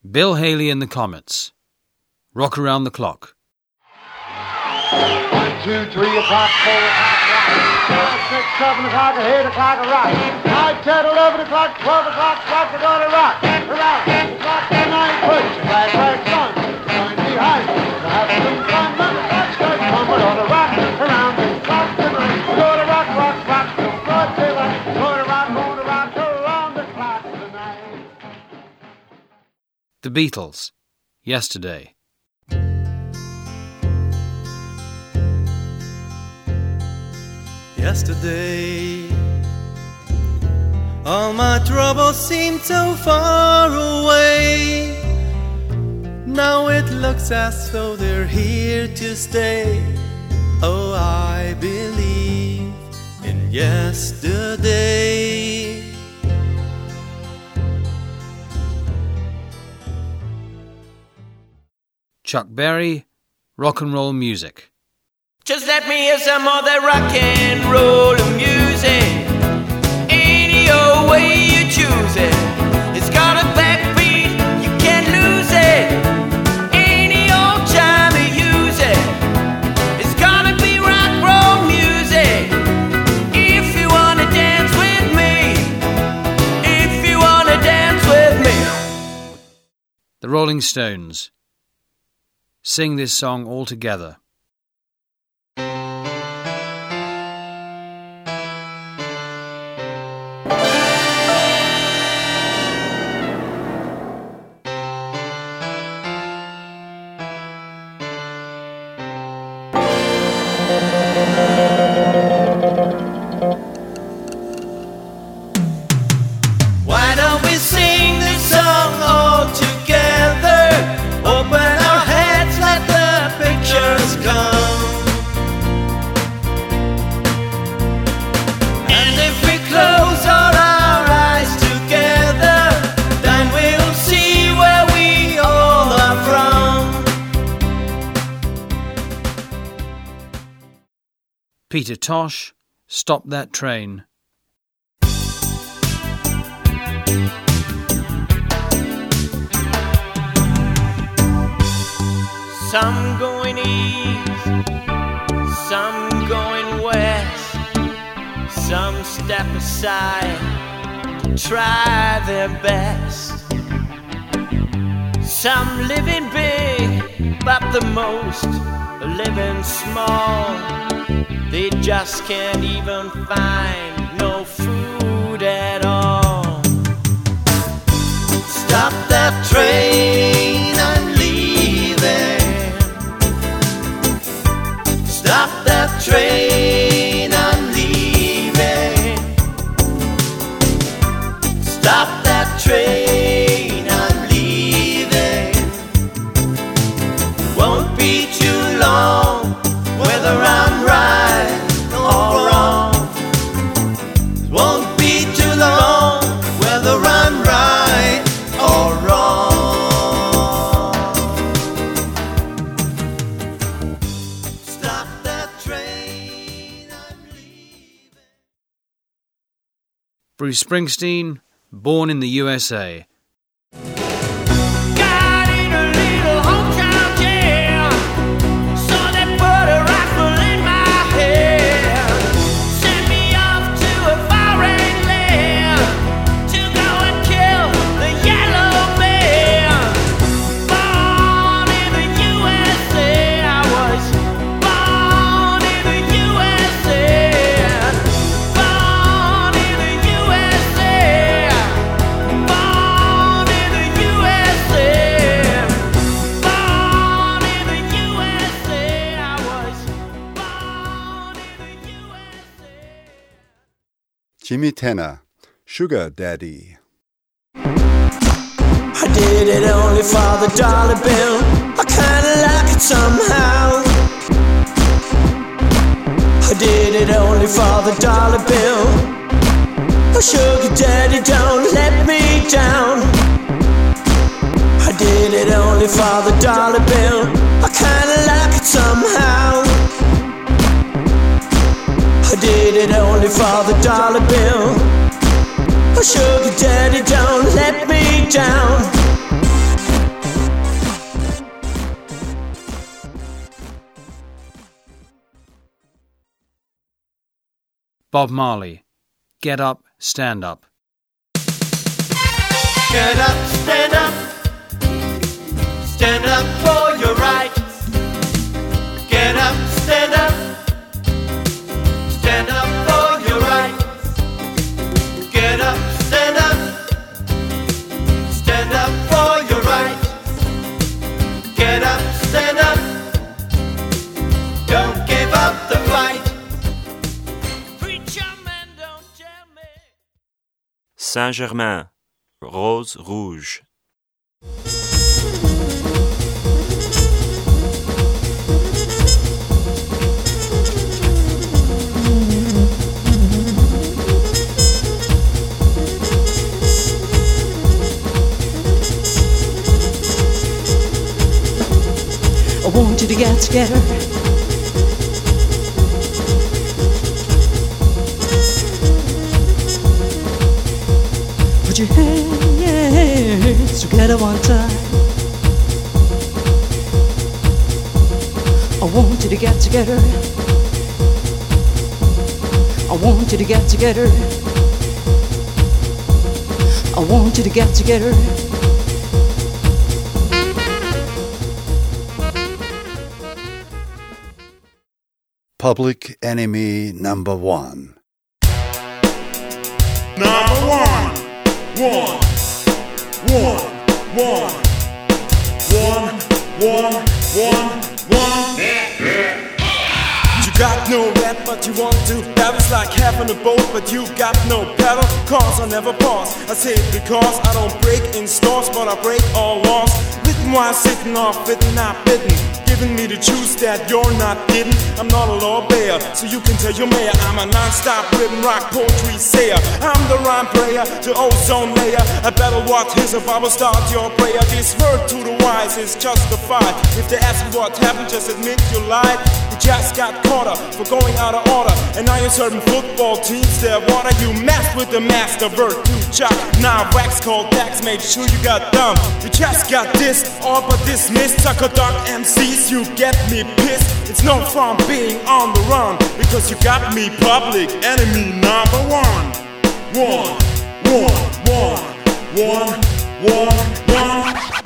Bill Haley and the Comets. Rock Around the Clock. 1, 2, 3 o'clock, 4 o'clock, right. 5, 6, 7 o'clock, 8 o'clock, right. 9, 10, 11 o'clock, 12 o'clock, rock, we're gonna rock. Around the clock, the night push, back, son. Join behind me, have some fun, when the clock starts, come, we're gonna rock. Around the clock, the night, we're gonna rock, rock, rock, till broad daylight. Gonna rock, around the clock tonight. The Beatles. Yesterday. Yesterday, all my troubles seemed so far away. Now it looks as though they're here to stay. Oh, I believe in yesterday. Chuck Berry, Rock and Roll Music. Just let me hear some of that rock and roll music. Any old way you choose it. It's got a backbeat, you can't lose it. Any old time you use it. It's gonna be rock and roll music. If you wanna dance with me. If you wanna dance with me. The Rolling Stones. Sing this song all together. Why don't we sing this song all together? Open our heads, let the pictures come. And if we close all our eyes together, then we'll see where we all are from. Peter Tosh, Stop That Train. Some going east, some going west. Some step aside to try their best. Some living big, but the most are living small. They just can't even find no food at all. Stop that train, I'm leaving. Stop that train, I'm leaving. Stop that train, I'm leaving. Won't be too long, whether I'm right or wrong. Won't be too long, whether I'm right or wrong. Stop that train, I'm leaving. Bruce Springsteen, Born in the USA. Got in a little hometown jail, saw that put a rifle in my head, sent me off to a foreign land to go and kill the yellow bear. Born in the USA, I was born in the USA. Born in the USA. Born in the USA. Born in the USA. I was born in the USA. Jimmy Tenor, Sugar Daddy. I did it only for the dollar bill. I kinda like it somehow. I did it only for the dollar bill. Oh, sugar daddy, don't let me down. I did it only for the dollar bill. I kinda like it somehow. I did it only for the dollar bill. Oh, sugar daddy, don't let me down. Bob Marley, Get Up, Stand Up. Get up, stand up. Stand up for your rights. Get up, stand up. Stand up for your rights. Get up, stand up. Stand up for your rights. Get up, stand up. Don't give up the fight. Preacher man, don't tell me. Saint-Germain, Rose Rouge. I want you to get together. Put your hands together one time. I want you to get together. I want you to get together. I want you to get together. Public Enemy number 1. Number one. One. You got no rep, but you want to. That was like having a boat, but you got no pedal. Cause I never pause. I say it because I don't break in stores, but I break all laws. Written while sitting off, fitting, not bitten. Giving me the truth that you're not getting. I'm not a lawbearer, so you can tell your mayor I'm a non-stop rhythm rock poetry sayer. I'm the rhyme player, the ozone layer. I better watch his if I will start your prayer. This word to the wise is justified. If they ask you what happened, just admit you lied. You just got caught up for going out of order, and now you're serving football teams their water. You messed with the master word to chop. Now wax cold tax made sure you got dumb. You just got this, all but dismissed. Sucker duck MCs, you get me pissed. It's no fun being on the run, because you got me public enemy number 1. One.